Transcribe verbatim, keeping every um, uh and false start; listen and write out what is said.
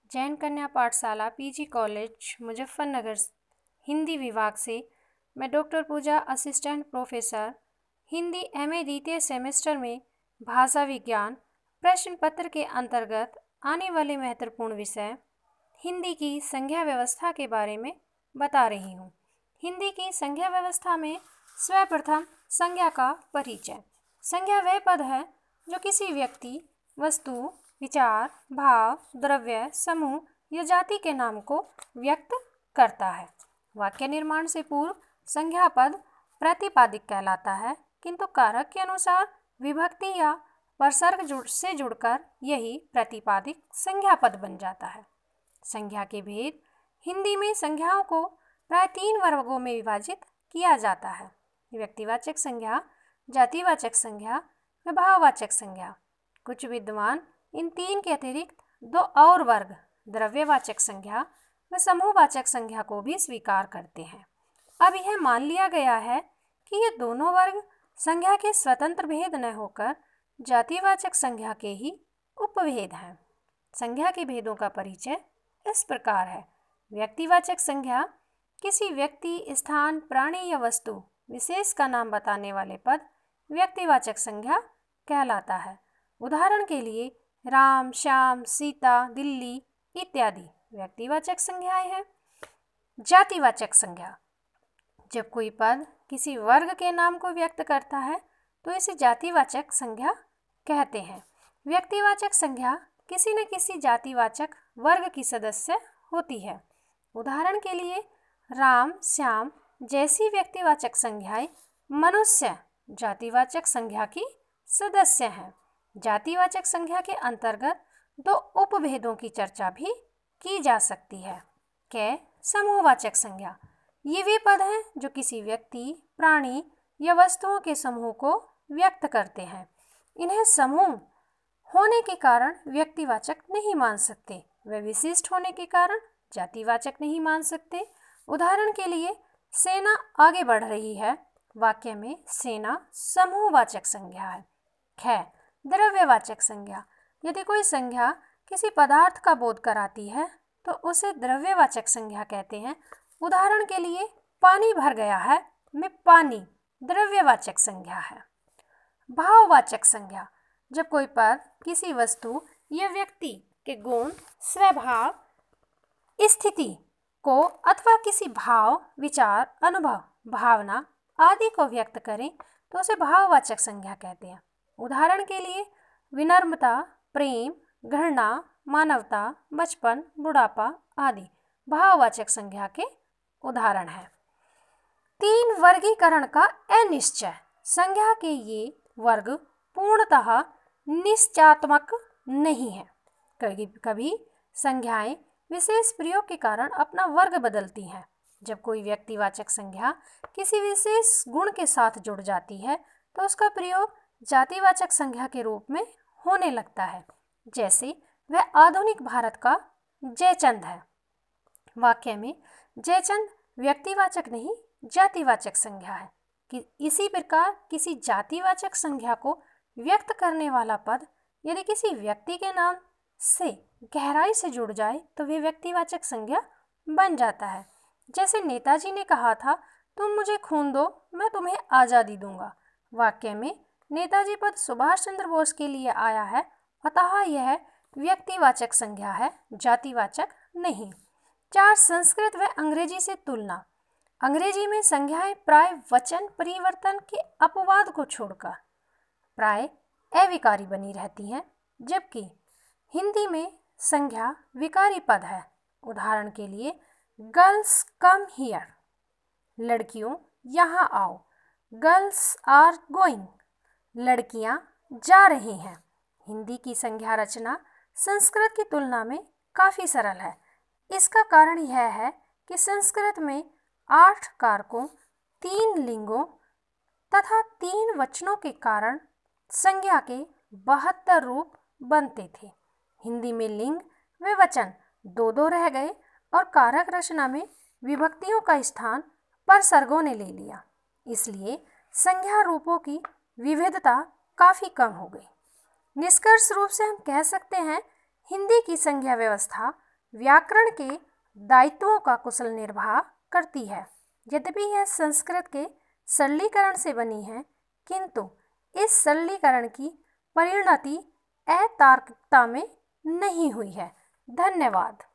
जैन कन्या पाठशाला PG college Muzaffarnagar Hindi विभाग से मैं doctor Pooja assistant professor Hindi MA द्वितीय सेमेस्टर में भाषा विज्ञान प्रश्न पत्र के अंतर्गत आने वाले महत्वपूर्ण विषय हिंदी की संज्ञा व्यवस्था के बारे में बता रही हूँ। हिंदी की संज्ञा व्यवस्था में सर्वप्रथम संज्ञा का परिचय। संज्ञा वह पद है जो किसी व्यक्ति, वस्तु, विचार, भाव, द्रव्य, समूह या जाति के नाम को व्यक्त करता है। वाक्य निर्माण से पूर्व संज्ञा पद प्रतिपादिक कहलाता है, किंतु कारक के अनुसार विभक्ति या परसर्ग जुड़ से जुड़कर यही प्रतिपादिक संज्ञा पद बन जाता है। संज्ञा के भेद। हिंदी में संज्ञाओं को प्राय तीन वर्गों में विभाजित किया जाता है: व्यक्तिवाचक संज्ञा, जातिवाचक संज्ञा व भाववाचक संज्ञा। कुछ विद्वान इन तीन के अतिरिक्त दो और वर्ग, द्रव्यवाचक संज्ञा व समूहवाचक संज्ञा को भी स्वीकार करते हैं। अब यह मान लिया गया है कि ये दोनों वर्ग संज्ञा के स्वतंत्र भेद न होकर जातिवाचक संज्ञा के ही उपभेद हैं। संज्ञा के भेदों का परिचय इस प्रकार है। व्यक्तिवाचक संज्ञा किसी व्यक्ति, स्थान, प्राणी या वस्तु विशेष का नाम बताने वाले पद व्यक्तिवाचक संज्ञा कहलाता है। उदाहरण के लिए राम, श्याम, सीता, दिल्ली इत्यादि व्यक्तिवाचक संज्ञाएं हैं। जातिवाचक संज्ञा। जब कोई पद किसी वर्ग के नाम को व्यक्त करता है तो इसे जातिवाचक संज्ञा कहते हैं। व्यक्तिवाचक संज्ञा किसी न किसी जातिवाचक वर्ग की सदस्य होती है। उदाहरण के लिए राम, श्याम जैसी व्यक्तिवाचक संज्ञाएं मनुष्य जातिवाचक संज्ञा की सदस्य हैं। जातिवाचक संज्ञा के अंतर्गत दो उपभेदों की चर्चा भी की जा सकती है। कै समूहवाचक संज्ञा। ये वे पद हैं जो किसी व्यक्ति, प्राणी या वस्तुओं के समूह को व्यक्त करते हैं। इन्हें समूह होने के कारण व्यक्तिवाचक नहीं मान सकते, वे विशिष्ट होने के कारण जातिवाचक नहीं मान सकते। उदाहरण के लिए सेना आगे बढ़ रही है, वाक्य में सेना समूहवाचक संज्ञा है। ख द्रव्यवाचक संज्ञा। यदि कोई संज्ञा किसी पदार्थ का बोध कराती है तो उसे द्रव्यवाचक संज्ञा कहते हैं। उदाहरण के लिए पानी भर गया है में पानी द्रव्यवाचक संज्ञा है। भाववाचक संज्ञा। जब कोई पद किसी वस्तु या व्यक्ति के गुण, स्वभाव, स्थिति को अथवा किसी भाव, विचार, अनुभव, भावना आदि को व्यक्त करें तो उसे भाववाचक संज्ञा कहते हैं। उदाहरण के लिए विनम्रता, प्रेम, घृणा, मानवता, बचपन, बुढ़ापा आदि भाववाचक संज्ञा के उदाहरण हैं। तीन वर्गीकरण का अनिश्चय। संज्ञा के ये वर्ग पूर्णतः निश्चयात्मक नहीं है। कभी कभी संज्ञाएं विशेष प्रयोग के कारण अपना वर्ग बदलती हैं। जब कोई व्यक्तिवाचक संज्ञा किसी विशेष गुण के साथ जुड़ जाती है तो उसका प्रयोग जातिवाचक संज्ञा के रूप में होने लगता है। जैसे वह आधुनिक भारत का जयचंद है। वाक्य में जयचंद व्यक्तिवाचक नहीं जातिवाचक संज्ञा है। कि इसी प्रकार किसी जातिवाचक संज्ञा को व्यक्त करने वाला पद यदि किसी व्यक्ति के नाम से गहराई से जुड़ जाए तो वे व्यक्तिवाचक संज्ञा बन जाता है। जैसे नेताजी ने कहा था, तुम मुझे खून दो, मैं तुम्हें आज़ादी दूंगा। वाक्य में नेताजी पद सुभाष चंद्र बोस के लिए आया है, अतः यह व्यक्तिवाचक संज्ञा है, जातिवाचक नहीं। चार संस्कृत व अंग्रेजी से तुलना। अंग्रेजी में संज्ञाएं प्राय वचन परिवर्तन के अपवाद को छोड़कर प्राय अविकारी बनी रहती हैं, जबकि हिंदी में संज्ञा विकारी पद है। उदाहरण के लिए गर्ल्स कम हियर, लड़कियों यहाँ आओ। गर्ल्स आर गोइंग, लड़कियाँ जा रही हैं। हिंदी की संज्ञा रचना संस्कृत की तुलना में काफ़ी सरल है। इसका कारण यह है कि संस्कृत में आठ कारकों, तीन लिंगों तथा तीन वचनों के कारण संज्ञा के बहत्तर रूप बनते थे। हिंदी में लिंग व वचन दो दो रह गए और कारक रचना में विभक्तियों का स्थान परसर्गों ने ले लिया। इसलिए संज्ञा रूपों की विविधता काफ़ी कम हो गई। निष्कर्ष रूप से हम कह सकते हैं हिंदी की संज्ञा व्यवस्था व्याकरण के दायित्वों का कुशल निर्वाह करती है। यद्यपि यह संस्कृत के सरलीकरण से बनी है, किंतु इस सरलीकरण की परिणति अतार्किकता में नहीं हुई है। धन्यवाद।